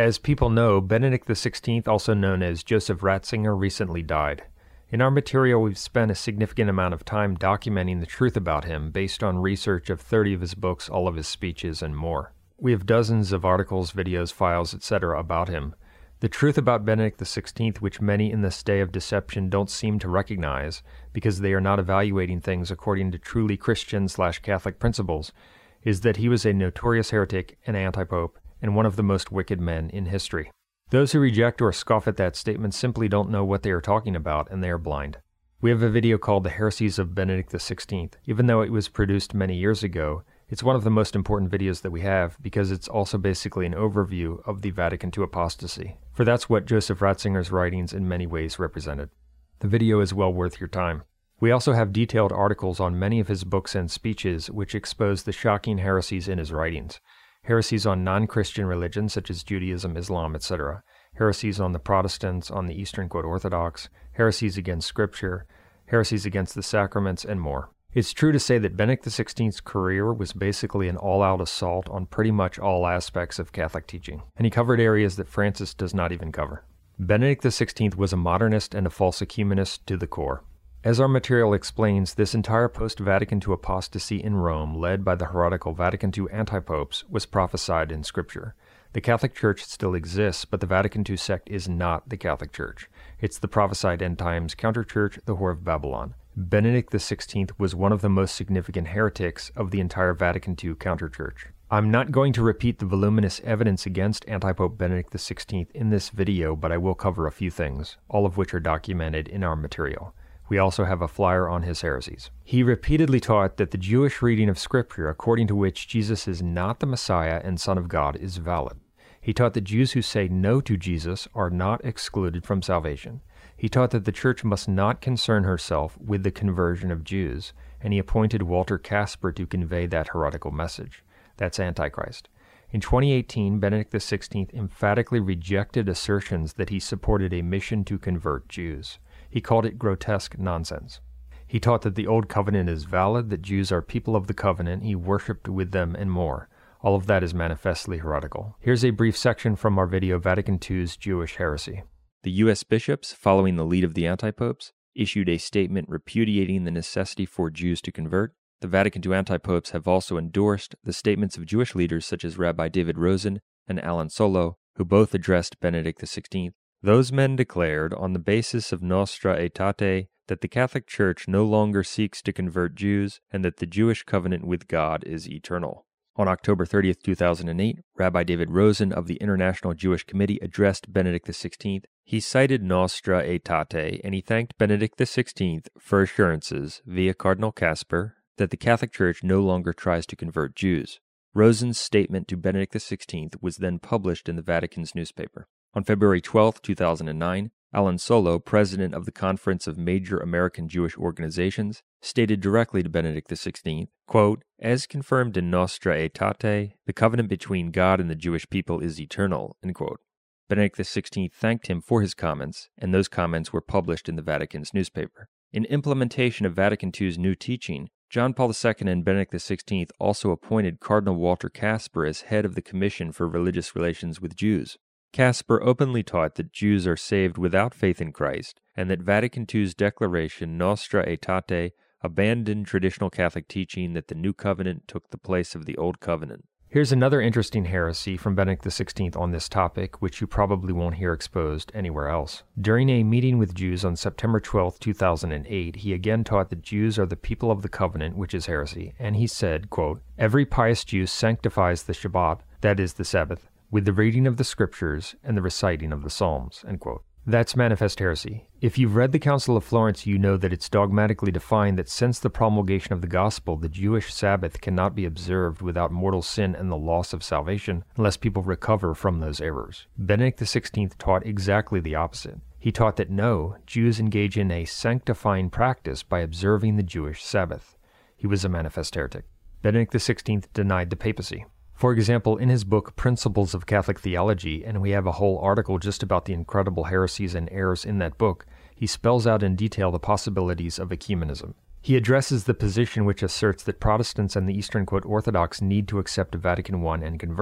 As people know, Benedict XVI, also known as Joseph Ratzinger, recently died. In our material, we've spent a significant amount of time documenting the truth about him based on research of 30 of his books, all of his speeches, and more. We have dozens of articles, videos, files, etc. about him. The truth about Benedict XVI, which many in this day of deception don't seem to recognize because they are not evaluating things according to truly Christian/Catholic principles, is that he was a notorious heretic, an anti-pope, and one of the most wicked men in history. Those who reject or scoff at that statement simply don't know what they are talking about, and they are blind. We have a video called The Heresies of Benedict XVI. Even though it was produced many years ago, it's one of the most important videos that we have because it's also basically an overview of the Vatican II apostasy, for that's what Joseph Ratzinger's writings in many ways represented. The video is well worth your time. We also have detailed articles on many of his books and speeches which expose the shocking heresies in his writings. Heresies on non-Christian religions such as Judaism, Islam, etc., heresies on the Protestants, on the Eastern Orthodox, heresies against Scripture, heresies against the sacraments, and more. It's true to say that Benedict XVI's career was basically an all-out assault on pretty much all aspects of Catholic teaching, and he covered areas that Francis does not even cover. Benedict XVI was a modernist and a false ecumenist to the core. As our material explains, this entire post-Vatican II apostasy in Rome, led by the heretical Vatican II anti-popes, was prophesied in Scripture. The Catholic Church still exists, but the Vatican II sect is not the Catholic Church. It's the prophesied end-times counter-church, the Whore of Babylon. Benedict XVI was one of the most significant heretics of the entire Vatican II counter-church. I'm not going to repeat the voluminous evidence against anti-Pope Benedict XVI in this video, but I will cover a few things, all of which are documented in our material. We also have a flyer on his heresies. He repeatedly taught that the Jewish reading of Scripture, according to which Jesus is not the Messiah and Son of God, is valid. He taught that Jews who say no to Jesus are not excluded from salvation. He taught that the Church must not concern herself with the conversion of Jews, and he appointed Walter Casper to convey that heretical message. That's Antichrist. In 2018, Benedict XVI emphatically rejected assertions that he supported a mission to convert Jews. He called it grotesque nonsense. He taught that the Old Covenant is valid, that Jews are people of the covenant, he worshipped with them, and more. All of that is manifestly heretical. Here's a brief section from our video, Vatican II's Jewish Heresy. The U.S. bishops, following the lead of the antipopes, issued a statement repudiating the necessity for Jews to convert. The Vatican II antipopes have also endorsed the statements of Jewish leaders such as Rabbi David Rosen and Alan Solo, who both addressed Benedict XVI. Those men declared, on the basis of Nostra Aetate, that the Catholic Church no longer seeks to convert Jews and that the Jewish covenant with God is eternal. On October 30, 2008, Rabbi David Rosen of the International Jewish Committee addressed Benedict XVI. He cited Nostra Aetate, and he thanked Benedict XVI for assurances, via Cardinal Casper, that the Catholic Church no longer tries to convert Jews. Rosen's statement to Benedict XVI was then published in the Vatican's newspaper. On February 12, 2009, Alan Solo, president of the Conference of Major American Jewish Organizations, stated directly to Benedict XVI, quote, "As confirmed in Nostra Aetate, the covenant between God and the Jewish people is eternal," end quote. Benedict XVI thanked him for his comments, and those comments were published in the Vatican's newspaper. In implementation of Vatican II's new teaching, John Paul II and Benedict XVI also appointed Cardinal Walter Casper as head of the Commission for Religious Relations with Jews. Casper openly taught that Jews are saved without faith in Christ, and that Vatican II's declaration Nostra Aetate abandoned traditional Catholic teaching that the New Covenant took the place of the Old Covenant. Here's another interesting heresy from Benedict XVI on this topic, which you probably won't hear exposed anywhere else. During a meeting with Jews on September 12, 2008, he again taught that Jews are the people of the covenant, which is heresy, and he said, quote, "Every pious Jew sanctifies the Shabbat, that is the Sabbath, with the reading of the Scriptures and the reciting of the Psalms," end quote. That's manifest heresy. If you've read the Council of Florence, you know that it's dogmatically defined that since the promulgation of the gospel, the Jewish Sabbath cannot be observed without mortal sin and the loss of salvation unless people recover from those errors. Benedict XVI taught exactly the opposite. He taught that no, Jews engage in a sanctifying practice by observing the Jewish Sabbath. He was a manifest heretic. Benedict XVI denied the papacy. For example, in his book Principles of Catholic Theology, and we have a whole article just about the incredible heresies and errors in that book, he spells out in detail the possibilities of ecumenism. He addresses the position which asserts that Protestants and the Eastern Orthodox need to accept Vatican I and convert.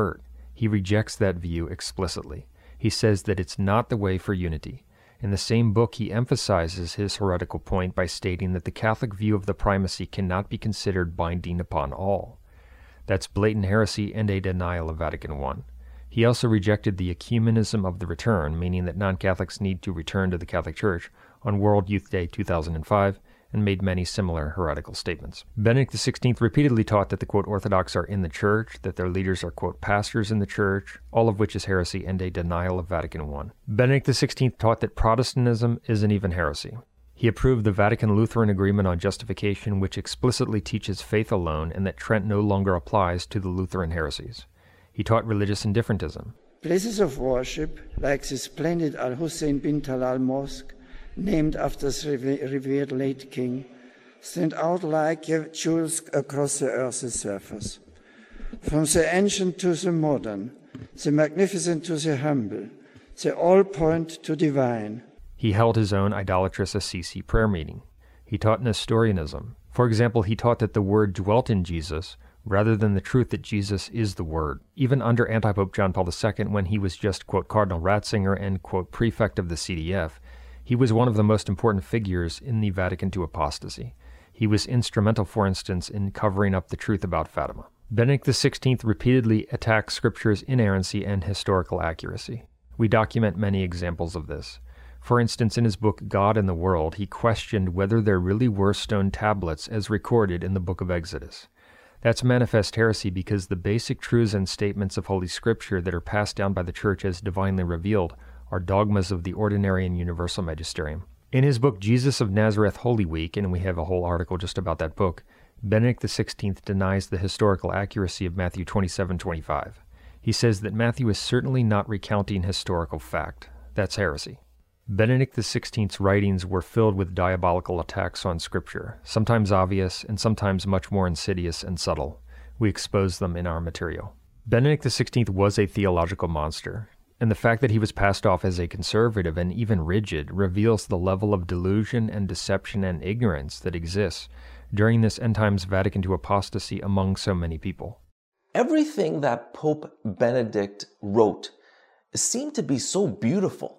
He rejects that view explicitly. He says that it's not the way for unity. In the same book, he emphasizes his heretical point by stating that the Catholic view of the primacy cannot be considered binding upon all. That's blatant heresy and a denial of Vatican I. He also rejected the ecumenism of the return, meaning that non-Catholics need to return to the Catholic Church, on World Youth Day 2005, and made many similar heretical statements. Benedict XVI repeatedly taught that the, quote, Orthodox are in the Church, that their leaders are, quote, pastors in the Church, all of which is heresy and a denial of Vatican I. Benedict XVI taught that Protestantism isn't even heresy. He approved the Vatican-Lutheran Agreement on Justification, which explicitly teaches faith alone, and that Trent no longer applies to the Lutheran heresies. He taught religious indifferentism. Places of worship, like the splendid Al-Hussein bin Talal Mosque, named after the revered late king, stand out like jewels across the earth's surface. From the ancient to the modern, the magnificent to the humble, they all point to divine. He held his own idolatrous Assisi prayer meeting. He taught Nestorianism. For example, he taught that the Word dwelt in Jesus, rather than the truth that Jesus is the Word. Even under Antipope John Paul II, when he was just, quote, Cardinal Ratzinger and, quote, prefect of the CDF, he was one of the most important figures in the Vatican II apostasy. He was instrumental, for instance, in covering up the truth about Fatima. Benedict XVI repeatedly attacked Scripture's inerrancy and historical accuracy. We document many examples of this. For instance, in his book God and the World, he questioned whether there really were stone tablets as recorded in the book of Exodus. That's manifest heresy because the basic truths and statements of Holy Scripture that are passed down by the Church as divinely revealed are dogmas of the ordinary and universal magisterium. In his book Jesus of Nazareth Holy Week, and we have a whole article just about that book, Benedict XVI denies the historical accuracy of Matthew 27:25. He says that Matthew is certainly not recounting historical fact. That's heresy. Benedict XVI's writings were filled with diabolical attacks on Scripture, sometimes obvious and sometimes much more insidious and subtle. We expose them in our material. Benedict XVI was a theological monster, and the fact that he was passed off as a conservative and even rigid reveals the level of delusion and deception and ignorance that exists during this end times Vatican II apostasy among so many people. Everything that Pope Benedict wrote seemed to be so beautiful,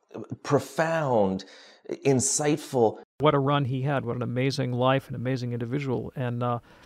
profound, insightful. What a run he had! What an amazing life, an amazing individual. And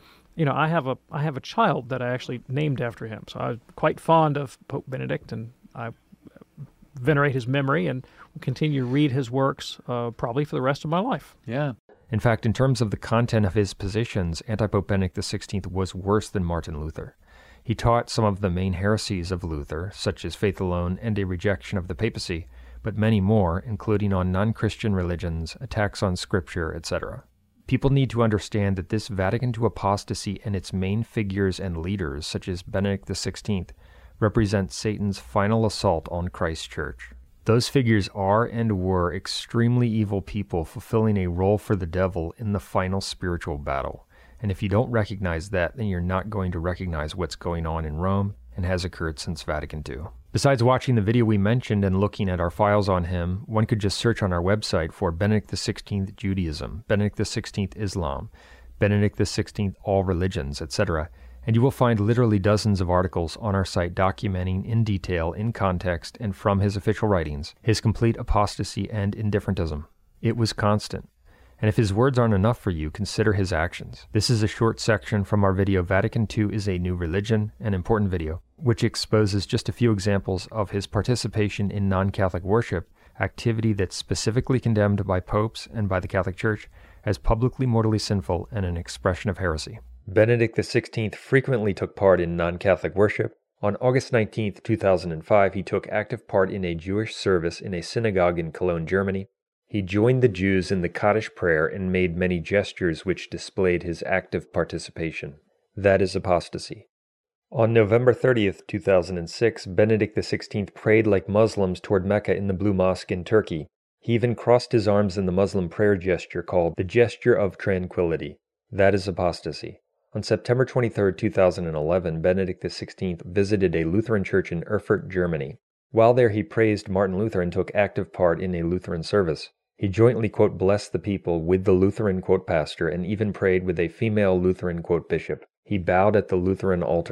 I have a child that I actually named after him. So I was quite fond of Pope Benedict, and I venerate his memory and will continue to read his works probably for the rest of my life. Yeah. In fact, in terms of the content of his positions, Antipope Benedict XVI was worse than Martin Luther. He taught some of the main heresies of Luther, such as faith alone and a rejection of the papacy, but many more, including on non-Christian religions, attacks on Scripture, etc. People need to understand that this Vatican II apostasy and its main figures and leaders, such as Benedict XVI, represent Satan's final assault on Christ's church. Those figures are and were extremely evil people fulfilling a role for the devil in the final spiritual battle. And if you don't recognize that, then you're not going to recognize what's going on in Rome and has occurred since Vatican II. Besides watching the video we mentioned and looking at our files on him, one could just search on our website for Benedict XVI Judaism, Benedict XVI Islam, Benedict XVI All Religions, etc., and you will find literally dozens of articles on our site documenting in detail, in context, and from his official writings, his complete apostasy and indifferentism. It was constant. And if his words aren't enough for you, consider his actions. This is a short section from our video Vatican II is a New Religion, an important video, which exposes just a few examples of his participation in non-Catholic worship, activity that's specifically condemned by popes and by the Catholic Church as publicly mortally sinful and an expression of heresy. Benedict XVI frequently took part in non-Catholic worship. On August 19, 2005, he took active part in a Jewish service in a synagogue in Cologne, Germany. He joined the Jews in the Kaddish prayer and made many gestures which displayed his active participation. That is apostasy. On November 30, 2006, Benedict XVI prayed like Muslims toward Mecca in the Blue Mosque in Turkey. He even crossed his arms in the Muslim prayer gesture called the gesture of tranquility. That is apostasy. On September 23, 2011, Benedict XVI visited a Lutheran church in Erfurt, Germany. While there, he praised Martin Luther and took active part in a Lutheran service. He jointly, quote, blessed the people with the Lutheran, quote, pastor and even prayed with a female Lutheran, quote, bishop. He bowed at the Lutheran altar.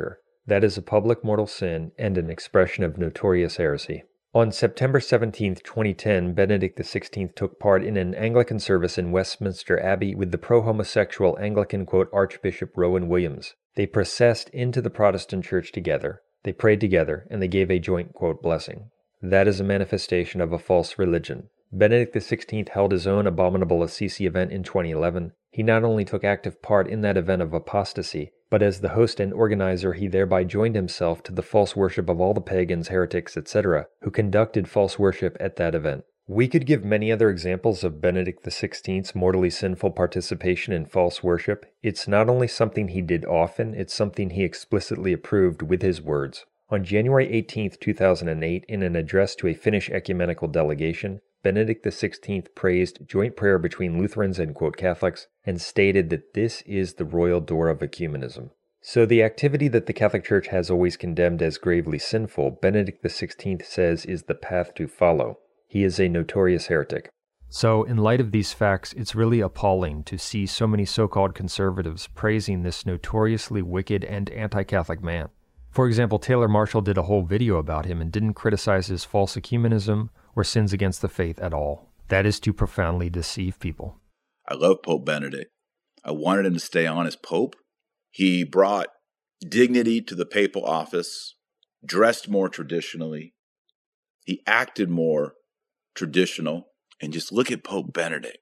That is a public mortal sin and an expression of notorious heresy. On September 17, 2010, Benedict XVI took part in an Anglican service in Westminster Abbey with the pro-homosexual Anglican, quote, Archbishop Rowan Williams. They processed into the Protestant church together, they prayed together, and they gave a joint, quote, blessing. That is a manifestation of a false religion. Benedict XVI held his own abominable Assisi event in 2011. He not only took active part in that event of apostasy, but as the host and organizer he thereby joined himself to the false worship of all the pagans, heretics, etc., who conducted false worship at that event. We could give many other examples of Benedict XVI's mortally sinful participation in false worship. It's not only something he did often, it's something he explicitly approved with his words. On January 18, 2008, in an address to a Finnish ecumenical delegation, Benedict XVI praised joint prayer between Lutherans and, quote, Catholics, and stated that this is the royal door of ecumenism. So the activity that the Catholic Church has always condemned as gravely sinful, Benedict XVI says is the path to follow. He is a notorious heretic. So, in light of these facts, it's really appalling to see so many so-called conservatives praising this notoriously wicked and anti-Catholic man. For example, Taylor Marshall did a whole video about him and didn't criticize his false ecumenism or sins against the faith at all. That is to profoundly deceive people. I love Pope Benedict. I wanted him to stay on as Pope. He brought dignity to the papal office, dressed more traditionally. He acted more traditional. And just look at Pope Benedict.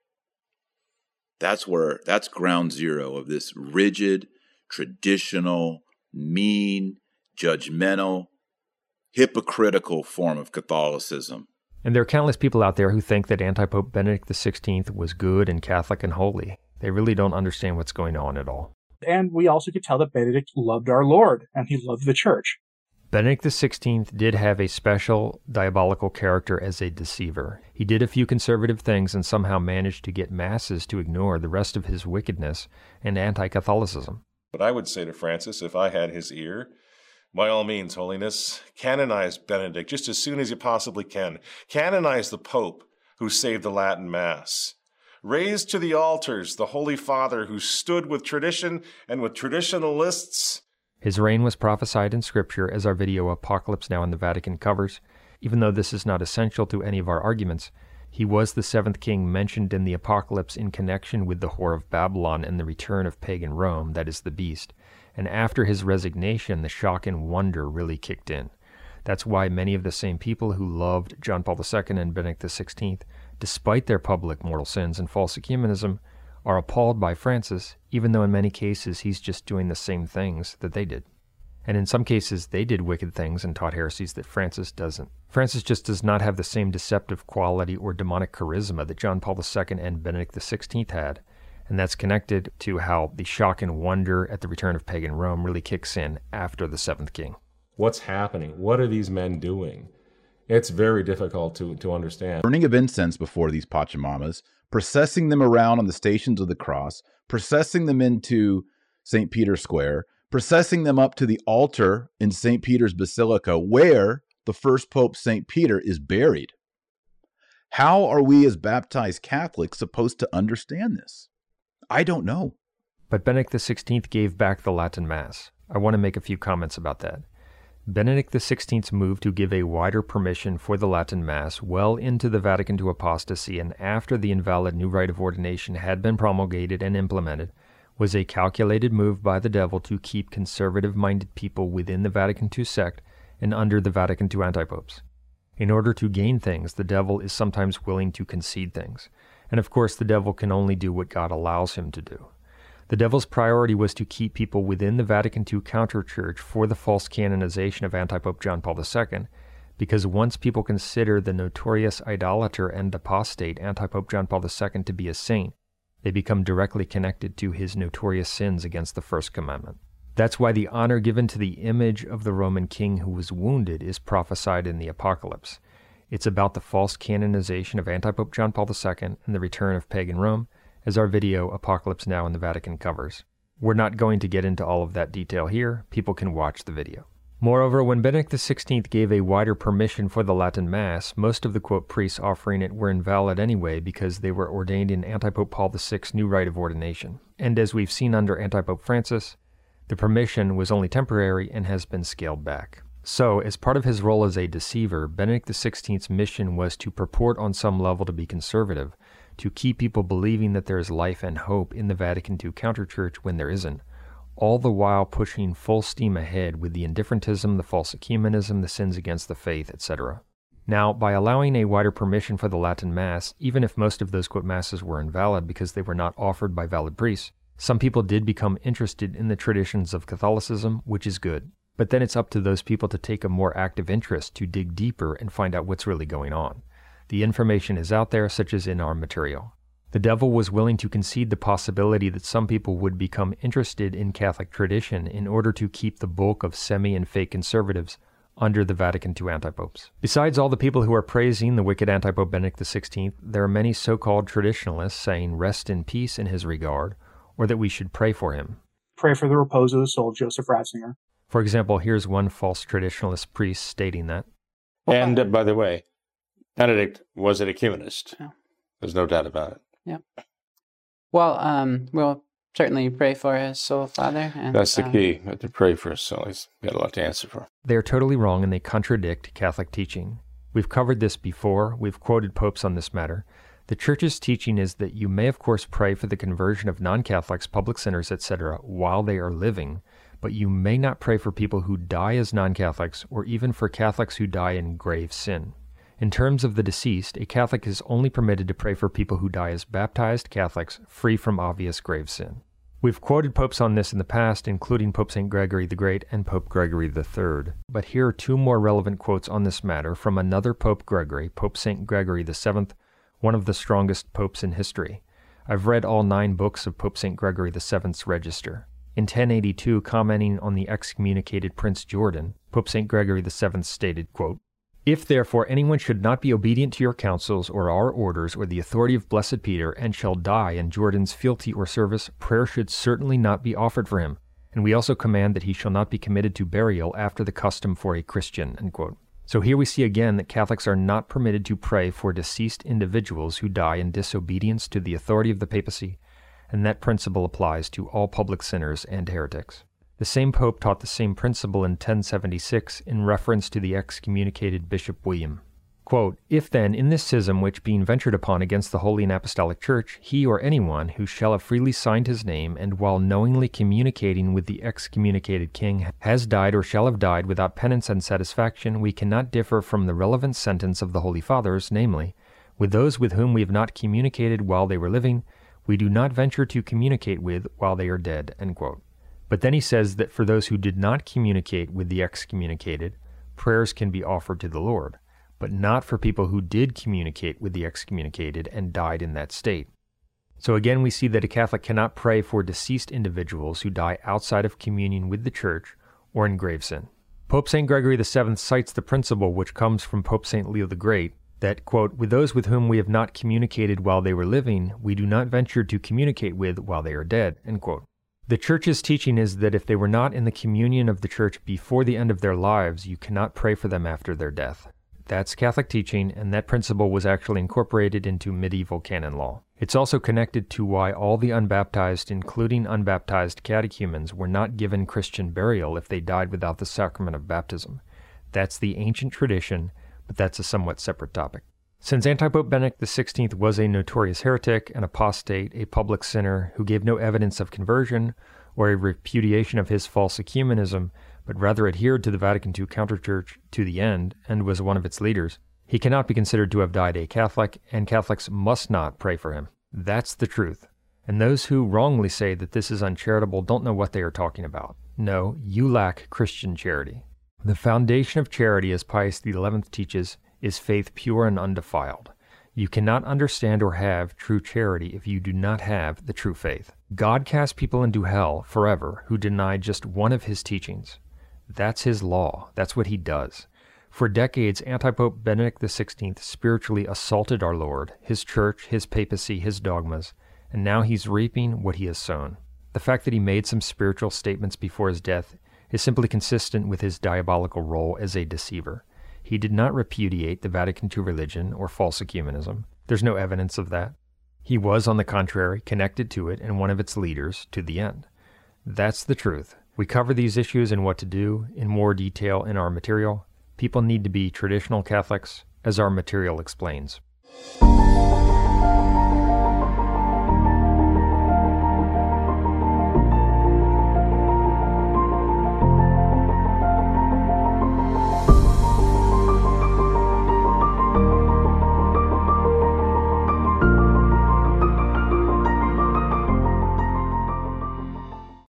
That's ground zero of this rigid, traditional, mean, judgmental, hypocritical form of Catholicism. And there are countless people out there who think that anti-Pope Benedict XVI was good and Catholic and holy. They really don't understand what's going on at all. And we also could tell that Benedict loved our Lord, and he loved the church. Benedict XVI did have a special diabolical character as a deceiver. He did a few conservative things and somehow managed to get masses to ignore the rest of his wickedness and anti-Catholicism. But I would say to Francis, if I had his ear, by all means, Holiness, canonize Benedict just as soon as you possibly can. Canonize the Pope who saved the Latin Mass. Raise to the altars the Holy Father who stood with tradition and with traditionalists. His reign was prophesied in Scripture, as our video Apocalypse Now in the Vatican covers. Even though this is not essential to any of our arguments, he was the seventh king mentioned in the Apocalypse in connection with the Whore of Babylon and the return of pagan Rome, that is the beast. And after his resignation, the shock and wonder really kicked in. That's why many of the same people who loved John Paul II and Benedict XVI, despite their public mortal sins and false ecumenism, are appalled by Francis, even though in many cases he's just doing the same things that they did. And in some cases, they did wicked things and taught heresies that Francis doesn't. Francis just does not have the same deceptive quality or demonic charisma that John Paul II and Benedict XVI had. And that's connected to how the shock and wonder at the return of pagan Rome really kicks in after the seventh king. What's happening? What are these men doing? It's very difficult to understand. Burning of incense before these Pachamamas, processing them around on the Stations of the Cross, processing them into St. Peter's Square, processing them up to the altar in St. Peter's Basilica, where the first Pope, St. Peter, is buried. How are we as baptized Catholics supposed to understand this? I don't know. But Benedict XVI gave back the Latin Mass. I want to make a few comments about that. Benedict XVI's move to give a wider permission for the Latin Mass well into the Vatican II apostasy and after the invalid new rite of ordination had been promulgated and implemented was a calculated move by the devil to keep conservative-minded people within the Vatican II sect and under the Vatican II antipopes. In order to gain things, the devil is sometimes willing to concede things. And of course, the devil can only do what God allows him to do. The devil's priority was to keep people within the Vatican II counter-church for the false canonization of Antipope John Paul II, because once people consider the notorious idolater and apostate Antipope John Paul II to be a saint, they become directly connected to his notorious sins against the First Commandment. That's why the honor given to the image of the Roman king who was wounded is prophesied in the Apocalypse. It's about the false canonization of Antipope John Paul II and the return of pagan Rome, as our video Apocalypse Now in the Vatican covers. We're not going to get into all of that detail here. People can watch the video. Moreover, when Benedict XVI gave a wider permission for the Latin Mass, most of the, quote, priests offering it were invalid anyway because they were ordained in Antipope Paul VI's new rite of ordination. And as we've seen under Antipope Francis, The permission was only temporary and has been scaled back. So, as part of his role as a deceiver, Benedict XVI's mission was to purport on some level to be conservative, to keep people believing that there is life and hope in the Vatican II counterchurch when there isn't, all the while pushing full steam ahead with the indifferentism, the false ecumenism, the sins against the faith, etc. Now, by allowing a wider permission for the Latin Mass, even if most of those quote masses were invalid because they were not offered by valid priests, some people did become interested in the traditions of Catholicism, which is good. But then it's up to those people to take a more active interest, to dig deeper and find out what's really going on. The information is out there, such as in our material. The devil was willing to concede the possibility that some people would become interested in Catholic tradition in order to keep the bulk of semi and fake conservatives under the Vatican II antipopes. Besides all the people who are praising the wicked antipope Benedict XVI, there are many so-called traditionalists saying rest in peace in his regard, or that we should pray for him. Pray for the repose of the soul of Joseph Ratzinger. For example, here's one false traditionalist priest stating that. And by the way, Benedict was an ecumenist. Yeah. There's no doubt about it. Yeah. Well, we'll certainly pray for his soul, Father. And, that's the key, to pray for his soul. He's got a lot to answer for. They're totally wrong and they contradict Catholic teaching. We've covered this before. We've quoted popes on this matter. The Church's teaching is that you may, of course, pray for the conversion of non-Catholics, public sinners, etc., while they are living, but you may not pray for people who die as non-Catholics or even for Catholics who die in grave sin. In terms of the deceased, a Catholic is only permitted to pray for people who die as baptized Catholics free from obvious grave sin. We've quoted popes on this in the past, including Pope St. Gregory the Great and Pope Gregory III. But here are two more relevant quotes on this matter from another Pope Gregory, Pope St. Gregory VII, one of the strongest popes in history. I've read all 9 books of Pope St. Gregory VII's register. In 1082, commenting on the excommunicated Prince Jordan, Pope St. Gregory VII stated, quote, "If therefore anyone should not be obedient to your counsels or our orders or the authority of Blessed Peter and shall die in Jordan's fealty or service, prayer should certainly not be offered for him, and we also command that he shall not be committed to burial after the custom for a Christian." End quote. So here we see again that Catholics are not permitted to pray for deceased individuals who die in disobedience to the authority of the papacy, and that principle applies to all public sinners and heretics. The same pope taught the same principle in 1076 in reference to the excommunicated Bishop William. Quote, "If then in this schism which being ventured upon against the Holy and Apostolic Church, he or anyone who shall have freely signed his name, and while knowingly communicating with the excommunicated king, has died or shall have died without penance and satisfaction, we cannot differ from the relevant sentence of the Holy Fathers, namely, with those with whom we have not communicated while they were living, we do not venture to communicate with while they are dead." End quote. But then he says that for those who did not communicate with the excommunicated, prayers can be offered to the Lord, but not for people who did communicate with the excommunicated and died in that state. So again, we see that a Catholic cannot pray for deceased individuals who die outside of communion with the Church or in grave sin. Pope St. Gregory VII cites the principle which comes from Pope St. Leo the Great, that, quote, "with those with whom we have not communicated while they were living, we do not venture to communicate with while they are dead." End quote. The Church's teaching is that if they were not in the communion of the Church before the end of their lives, you cannot pray for them after their death. That's Catholic teaching, and that principle was actually incorporated into medieval canon law. It's also connected to why all the unbaptized, including unbaptized catechumens, were not given Christian burial if they died without the sacrament of baptism. That's the ancient tradition, but that's a somewhat separate topic. Since Antipope Benedict XVI was a notorious heretic, an apostate, a public sinner who gave no evidence of conversion or a repudiation of his false ecumenism, but rather adhered to the Vatican II counterchurch to the end and was one of its leaders, he cannot be considered to have died a Catholic, and Catholics must not pray for him. That's the truth. And those who wrongly say that this is uncharitable don't know what they are talking about. No, you lack Christian charity. The foundation of charity, as Pius XI teaches, is faith pure and undefiled. You cannot understand or have true charity if you do not have the true faith. God casts people into hell forever who deny just one of his teachings. That's his law. That's what he does. For decades, Antipope Benedict XVI spiritually assaulted our Lord, his church, his papacy, his dogmas, and now he's reaping what he has sown. The fact that he made some spiritual statements before his death is simply consistent with his diabolical role as a deceiver. He did not repudiate the Vatican II religion or false ecumenism. There's no evidence of that. He was, on the contrary, connected to it and one of its leaders to the end. That's the truth. We cover these issues and what to do in more detail in our material. People need to be traditional Catholics, as our material explains.